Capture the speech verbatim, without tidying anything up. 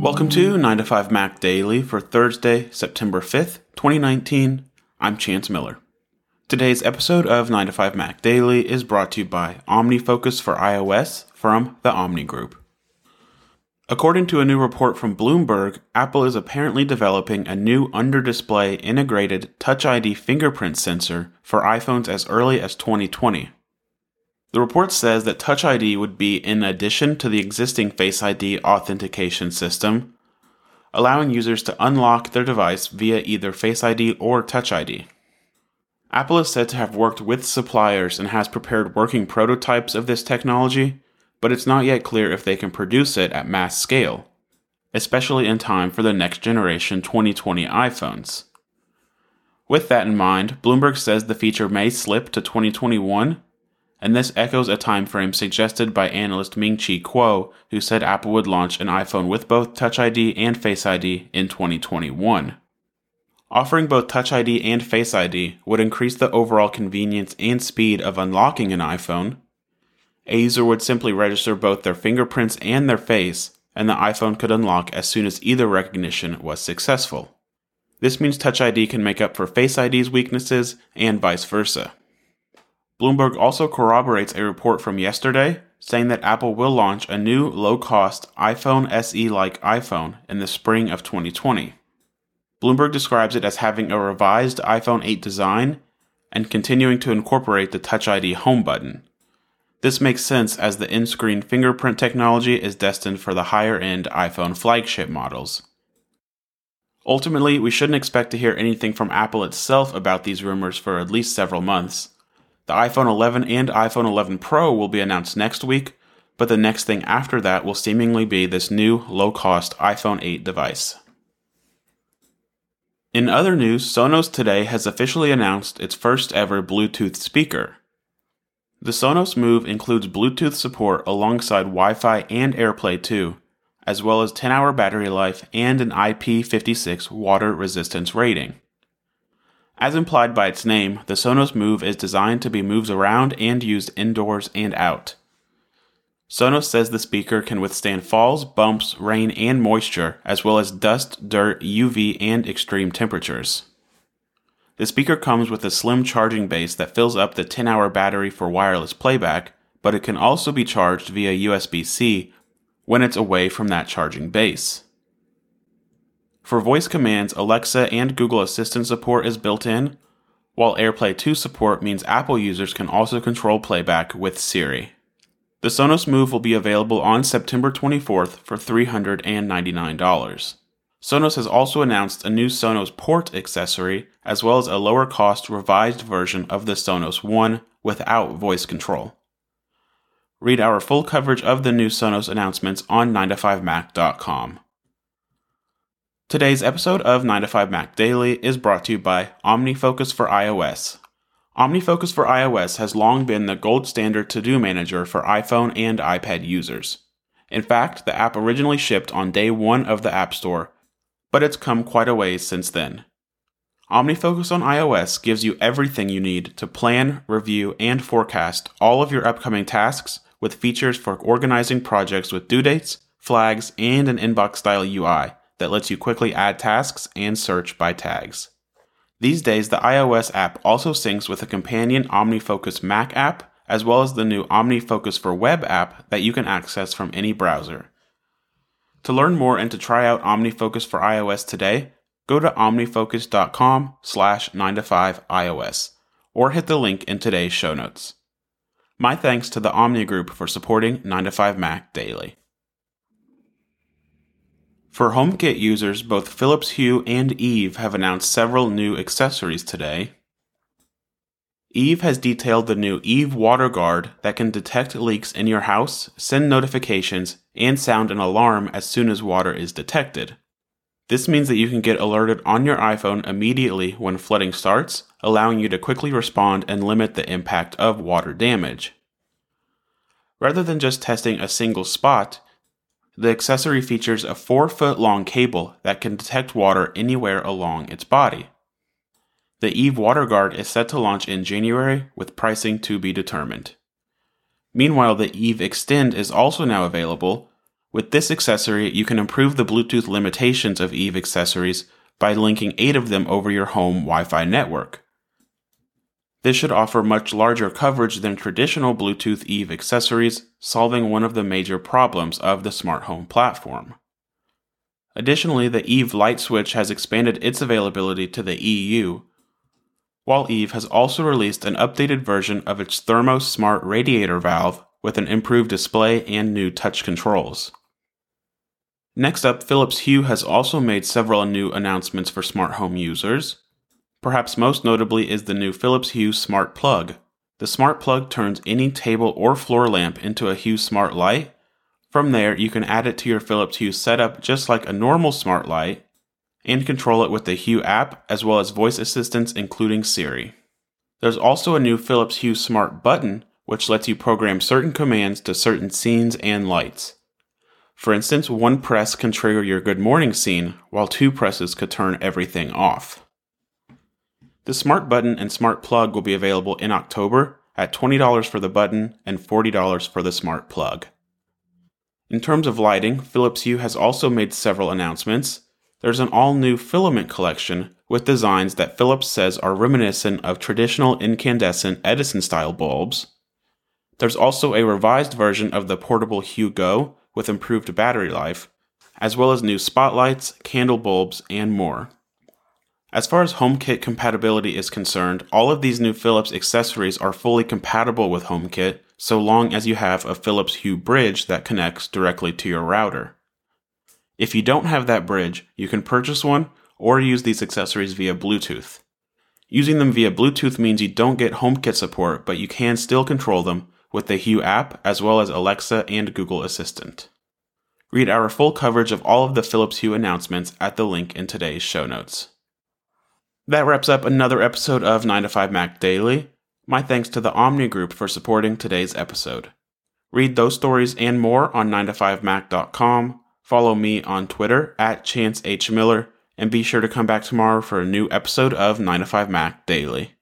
Welcome to nine to five Mac Daily for Thursday, September fifth, twenty nineteen. I'm Chance Miller. Today's episode of nine to five Mac Daily is brought to you by OmniFocus for iOS from the Omni Group. According to a new report from Bloomberg, Apple is apparently developing a new under-display integrated Touch I D fingerprint sensor for iPhones as early as twenty twenty. The report says that Touch I D would be in addition to the existing Face I D authentication system, allowing users to unlock their device via either Face I D or Touch I D. Apple is said to have worked with suppliers and has prepared working prototypes of this technology, but it's not yet clear if they can produce it at mass scale, especially in time for the next generation twenty twenty iPhones. With that in mind, Bloomberg says the feature may slip to twenty twenty-one, and this echoes a timeframe suggested by analyst Ming-Chi Kuo, who said Apple would launch an iPhone with both Touch I D and Face I D in twenty twenty-one. Offering both Touch I D and Face I D would increase the overall convenience and speed of unlocking an iPhone. A user would simply register both their fingerprints and their face, and the iPhone could unlock as soon as either recognition was successful. This means Touch I D can make up for Face I D's weaknesses and vice versa. Bloomberg also corroborates a report from yesterday saying that Apple will launch a new low-cost iPhone S E-like iPhone in the spring of twenty twenty. Bloomberg describes it as having a revised iPhone eight design and continuing to incorporate the Touch I D home button. This makes sense as the in-screen fingerprint technology is destined for the higher-end iPhone flagship models. Ultimately, we shouldn't expect to hear anything from Apple itself about these rumors for at least several months. The iPhone eleven and iPhone eleven Pro will be announced next week, but the next thing after that will seemingly be this new low-cost iPhone eight device. In other news, Sonos today has officially announced its first ever Bluetooth speaker. The Sonos Move includes Bluetooth support alongside Wi-Fi and AirPlay two, as well as ten hour battery life and an I P fifty-six water resistance rating. As implied by its name, the Sonos Move is designed to be moved around and used indoors and out. Sonos says the speaker can withstand falls, bumps, rain, and moisture, as well as dust, dirt, U V, and extreme temperatures. The speaker comes with a slim charging base that fills up the ten hour battery for wireless playback, but it can also be charged via U S B C when it's away from that charging base. For voice commands, Alexa and Google Assistant support is built in, while AirPlay two support means Apple users can also control playback with Siri. The Sonos Move will be available on September twenty-fourth for three hundred ninety-nine dollars. Sonos has also announced a new Sonos Port accessory, as well as a lower-cost revised version of the Sonos One without voice control. Read our full coverage of the new Sonos announcements on nine to five mac dot com. Today's episode of nine to five Mac Daily is brought to you by OmniFocus for iOS. OmniFocus for iOS has long been the gold standard to-do manager for iPhone and iPad users. In fact, the app originally shipped on day one of the App Store, but it's come quite a ways since then. OmniFocus on iOS gives you everything you need to plan, review, and forecast all of your upcoming tasks with features for organizing projects with due dates, flags, and an inbox-style U I that lets you quickly add tasks and search by tags. These days, the iOS app also syncs with a companion OmniFocus Mac app, as well as the new OmniFocus for Web app that you can access from any browser. To learn more and to try out OmniFocus for iOS today, go to omnifocus.com slash 9to5iOS or hit the link in today's show notes. My thanks to the Omni Group for supporting nine to five Mac Daily. For HomeKit users, both Philips Hue and Eve have announced several new accessories today. Eve has detailed the new Eve WaterGuard that can detect leaks in your house, send notifications, and sound an alarm as soon as water is detected. This means that you can get alerted on your iPhone immediately when flooding starts, allowing you to quickly respond and limit the impact of water damage. Rather than just testing a single spot, the accessory features a four foot long cable that can detect water anywhere along its body. The Eve WaterGuard is set to launch in January, with pricing to be determined. Meanwhile, the Eve Extend is also now available, With this accessory, you can improve the Bluetooth limitations of Eve accessories by linking eight of them over your home Wi-Fi network. This should offer much larger coverage than traditional Bluetooth Eve accessories, solving one of the major problems of the smart home platform. Additionally, the Eve light switch has expanded its availability to the E U, while Eve has also released an updated version of its Thermos Smart Radiator Valve with an improved display and new touch controls. Next up, Philips Hue has also made several new announcements for smart home users. Perhaps most notably is the new Philips Hue Smart Plug. The Smart Plug turns any table or floor lamp into a Hue Smart Light. From there, you can add it to your Philips Hue setup just like a normal smart light, and control it with the Hue app as well as voice assistants including Siri. There's also a new Philips Hue Smart Button, which lets you program certain commands to certain scenes and lights. For instance, one press can trigger your good morning scene, while two presses could turn everything off. The Smart Button and Smart Plug will be available in October at twenty dollars for the button and forty dollars for the Smart Plug. In terms of lighting, Philips Hue has also made several announcements. There's an all-new filament collection with designs that Philips says are reminiscent of traditional incandescent Edison-style bulbs. There's also a revised version of the portable Hue Go with improved battery life, as well as new spotlights, candle bulbs, and more. As far as HomeKit compatibility is concerned, all of these new Philips accessories are fully compatible with HomeKit so long as you have a Philips Hue bridge that connects directly to your router. If you don't have that bridge, you can purchase one or use these accessories via Bluetooth. Using them via Bluetooth means you don't get HomeKit support, but you can still control them with the Hue app as well as Alexa and Google Assistant. Read our full coverage of all of the Philips Hue announcements at the link in today's show notes. That wraps up another episode of nine to five Mac Daily. My thanks to the Omni Group for supporting today's episode. Read those stories and more on nine to five mac dot com. Follow me on Twitter at Chance H. Miller, and be sure to come back tomorrow for a new episode of nine to five Mac Daily.